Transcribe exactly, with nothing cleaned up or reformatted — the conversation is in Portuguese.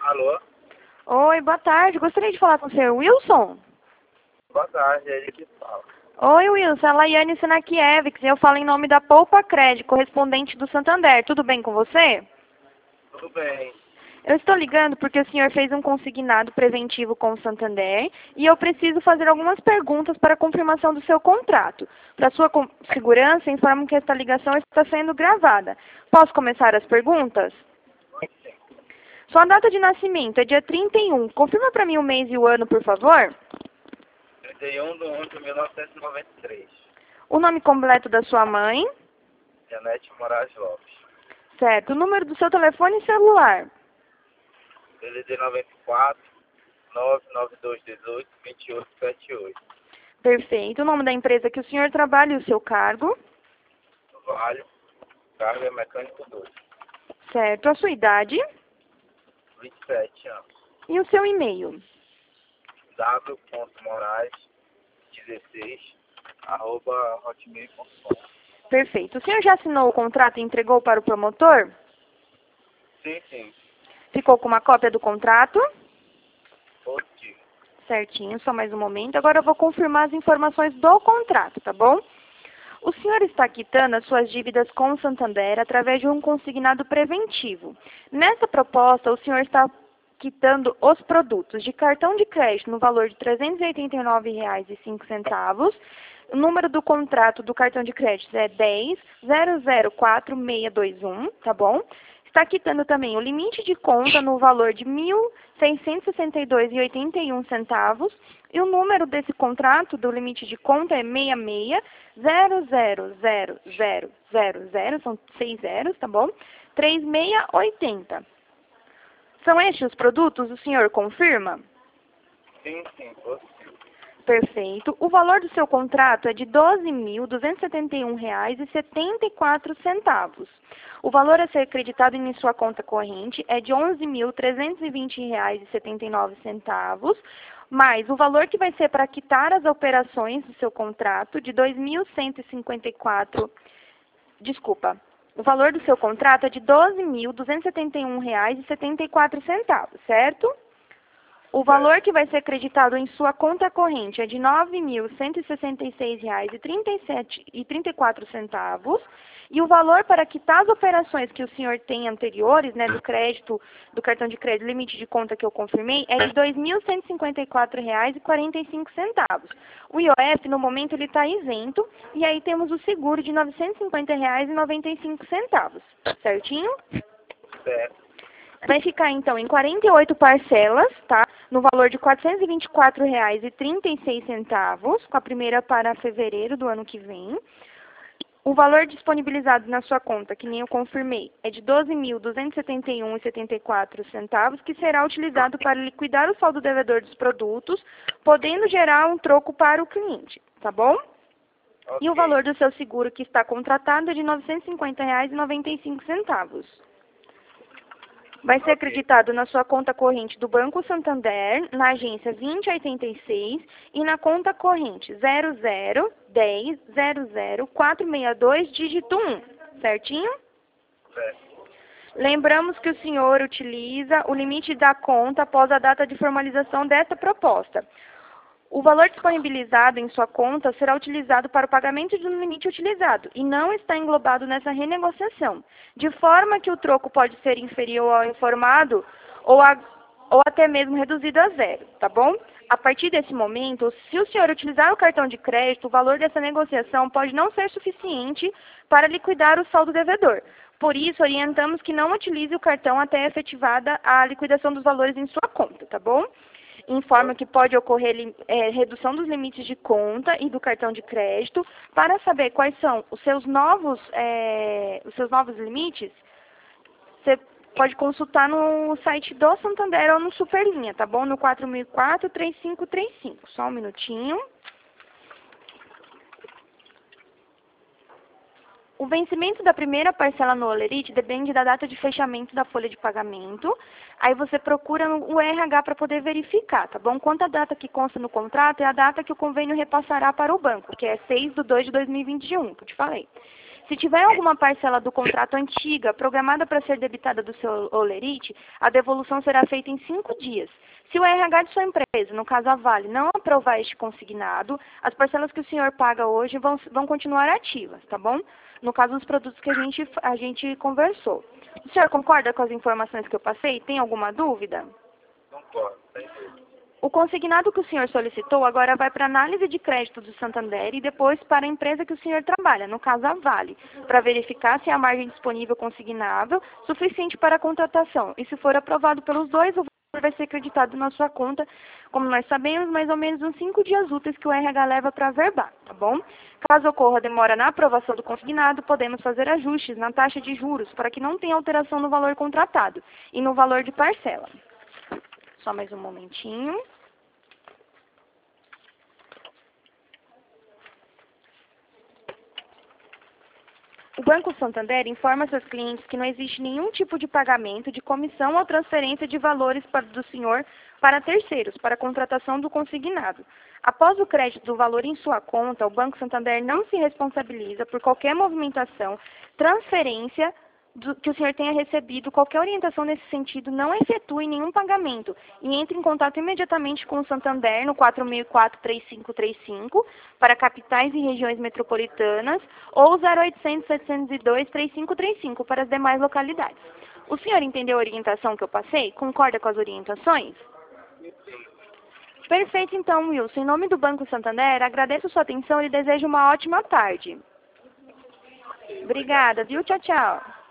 Alô? Oi, boa tarde. Gostaria de falar com o senhor Wilson? Boa tarde, é ele que fala. Oi, Wilson. A Laiane Sinakiewicz. Eu falo em nome da Poupa Crédito, correspondente do Santander. Tudo bem com você? Tudo bem. Eu estou ligando porque o senhor fez um consignado preventivo com o Santander e eu preciso fazer algumas perguntas para a confirmação do seu contrato. Para sua com- segurança, informo que esta ligação está sendo gravada. Posso começar as perguntas? Sua data de nascimento é dia trinta e um. Confirma para mim o mês e o ano, por favor. trinta e um de um de mil novecentos e noventa e três. O nome completo da sua mãe. Janete Moraes Lopes. Certo. O número do seu telefone celular. D D D noventa e quatro, nove nove dois um oito, dois oito sete oito. Perfeito. O nome da empresa que o senhor trabalha e o seu cargo. Vale. Carga mecânico dois. Certo. A sua idade vinte e sete anos. e o seu e-mail. w ponto moraes dezesseis arroba hotmail ponto com. Perfeito. O senhor já assinou o contrato e entregou para o promotor? Sim, sim. Ficou com uma cópia do contrato? Positivo. Certinho, só mais um momento. Agora eu vou confirmar as informações do contrato, tá bom? O senhor está quitando as suas dívidas com o Santander através de um consignado preventivo. Nessa proposta, o senhor está quitando os produtos de cartão de crédito no valor de trezentos e oitenta e nove reais e cinco centavos. O número do contrato do cartão de crédito é dez zero zero quatro seis dois um, tá bom? Está quitando também o limite de conta no valor de mil seiscentos e sessenta e dois reais e oitenta e um centavos. E o número desse contrato, do limite de conta, é seis seis zero zero zero zero zero zero, são seis zeros, tá bom? três seis oito zero. São estes os produtos? O senhor confirma? Sim, sim, positivo. Perfeito. O valor do seu contrato é de doze mil duzentos e setenta e um reais e setenta e quatro centavos. O valor a ser creditado em sua conta corrente é de onze mil trezentos e vinte reais e setenta e nove centavos, mais o valor que vai ser para quitar as operações do seu contrato de dois mil cento e cinquenta e quatro. Desculpa. O valor do seu contrato é de doze mil duzentos e setenta e um reais e setenta e quatro centavos, certo? O valor que vai ser creditado em sua conta corrente é de nove mil cento e sessenta e seis reais e trinta e sete e trinta e quatro centavos. E o valor para quitar as operações que o senhor tem anteriores, né, do crédito, do cartão de crédito, limite de conta que eu confirmei, é de dois mil cento e cinquenta e quatro reais e quarenta e cinco centavos. O I O F, no momento, ele está isento. E aí temos o seguro de novecentos e cinquenta reais e noventa e cinco centavos. Certinho? Certo. Vai ficar, então, em quarenta e oito parcelas, tá? No valor de quatrocentos e vinte e quatro reais e trinta e seis centavos, com a primeira para fevereiro do ano que vem. O valor disponibilizado na sua conta, que nem eu confirmei, é de doze mil duzentos e setenta e um reais e setenta e quatro centavos, que será utilizado para liquidar o saldo devedor dos produtos, podendo gerar um troco para o cliente, tá bom? Ok. E o valor do seu seguro que está contratado é de novecentos e cinquenta reais e noventa e cinco centavos. Vai ser Ok. acreditado na sua conta corrente do Banco Santander, na agência vinte oitenta e seis e na conta corrente zero zero dez zero zero quatro seis dois, dígito um, certinho? Certo. Lembramos que o senhor utiliza o limite da conta após a data de formalização desta proposta. O valor disponibilizado em sua conta será utilizado para o pagamento do limite utilizado e não está englobado nessa renegociação, de forma que o troco pode ser inferior ao informado ou, a, ou até mesmo reduzido a zero, tá bom? A partir desse momento, se o senhor utilizar o cartão de crédito, o valor dessa negociação pode não ser suficiente para liquidar o saldo devedor. Por isso, orientamos que não utilize o cartão até efetivada a liquidação dos valores em sua conta, tá bom? Informa que pode ocorrer é, redução dos limites de conta e do cartão de crédito. Para saber quais são os seus novos, é, os seus novos limites, você pode consultar no site do Santander ou no Superlinha, tá bom? No quatro mil e quatro, três cinco três cinco. Só um minutinho. O vencimento da primeira parcela no Olerite depende da data de fechamento da folha de pagamento. Aí você procura o R H para poder verificar, tá bom? Quanto a data que consta no contrato é a data que o convênio repassará para o banco, que é seis de dois de dois mil e vinte e um, que eu te falei. Se tiver alguma parcela do contrato antiga programada para ser debitada do seu holerite, a devolução será feita em cinco dias. Se o R H de sua empresa, no caso a Vale, não aprovar este consignado, as parcelas que o senhor paga hoje vão, vão continuar ativas, tá bom? No caso dos produtos que a gente, a gente conversou. O senhor concorda com as informações que eu passei? Tem alguma dúvida? Concordo, sem dúvida. O consignado que o senhor solicitou agora vai para análise de crédito do Santander e depois para a empresa que o senhor trabalha, no caso a Vale, para verificar se há margem disponível consignável suficiente para a contratação. E se for aprovado pelos dois, o valor vai ser acreditado na sua conta, como nós sabemos, mais ou menos uns cinco dias úteis que o R H leva para averbar, tá bom? Caso ocorra demora na aprovação do consignado, podemos fazer ajustes na taxa de juros para que não tenha alteração no valor contratado e no valor de parcela. Só mais um momentinho. O Banco Santander informa seus clientes que não existe nenhum tipo de pagamento de comissão ou transferência de valores para, do senhor para terceiros, para a contratação do consignado. Após o crédito do valor em sua conta, o Banco Santander não se responsabiliza por qualquer movimentação, transferência, do, que o senhor tenha recebido. Qualquer orientação nesse sentido, não efetue nenhum pagamento e entre em contato imediatamente com o Santander no quatro seis quatro, três cinco três cinco para capitais e regiões metropolitanas ou zero oitocentos, setecentos e dois, três cinco três cinco para as demais localidades. O senhor entendeu a orientação que eu passei? Concorda com as orientações? Perfeito, então, Wilson. Em nome do Banco Santander, agradeço sua atenção e desejo uma ótima tarde. Obrigada, viu? Tchau, tchau.